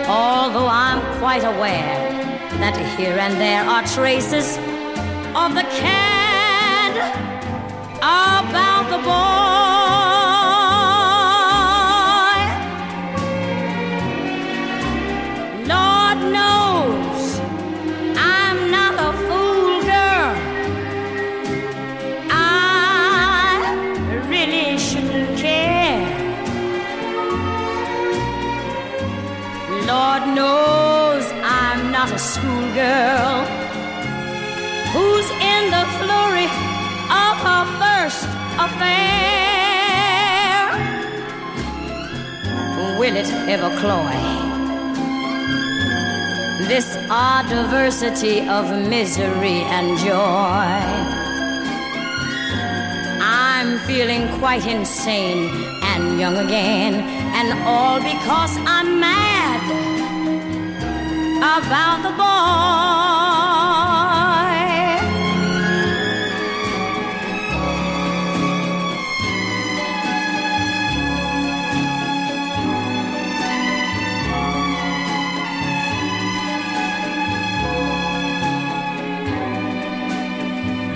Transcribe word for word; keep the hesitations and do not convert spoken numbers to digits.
Although I'm quite aware that here and there are traces of the cad about the boy. Lord knows I'm not a fool, girl. I really shouldn't care. Lord knows I'm not a schoolgirl who's in the flurry of her first affair. Will it ever cloy this odd diversity of misery and joy? I'm feeling quite insane and young again, and all because I'm mad about the boy.